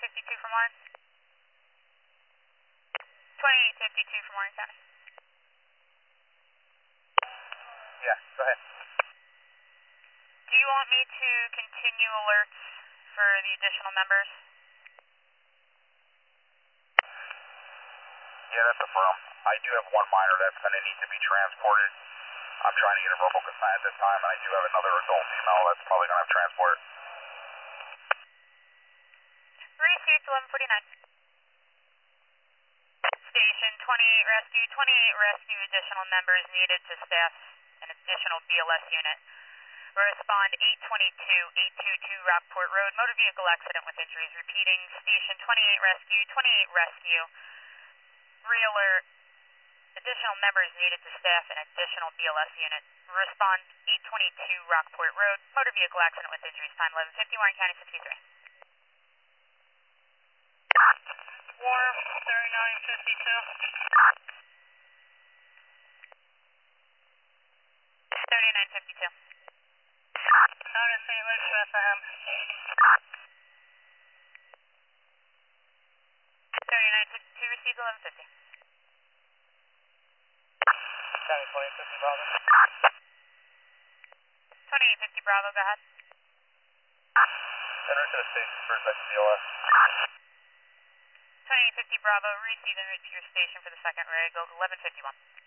2852 from Warren. 2852 from Warren County. Yeah, go ahead. Do you want me to continue alerts for the additional members? Yeah, that's affirmed. I do have one minor that's going to need to be transported. I'm trying to get a verbal consent at this time, and I do have another adult female that's probably going to have transport. Received 1149. Station 28 rescue, 28 rescue additional members needed to staff an additional BLS unit. Respond 822 Rockport Road, motor vehicle accident with injuries. Repeating, station 28 rescue, 28 rescue. Realer, additional members needed to staff an additional BLS unit. Respond 822 Rockport Road, motor vehicle accident with injuries. Time 11:50, Warren County 63. Warren 3952. 3952. Out of St. Luke's, Bethlehem. 3952 received 1150. County 2050 Bravo. 2850 Bravo, go ahead. Enter to the station for a second BLS. 2850 Bravo, receive en route to your station for the second rig, 1151.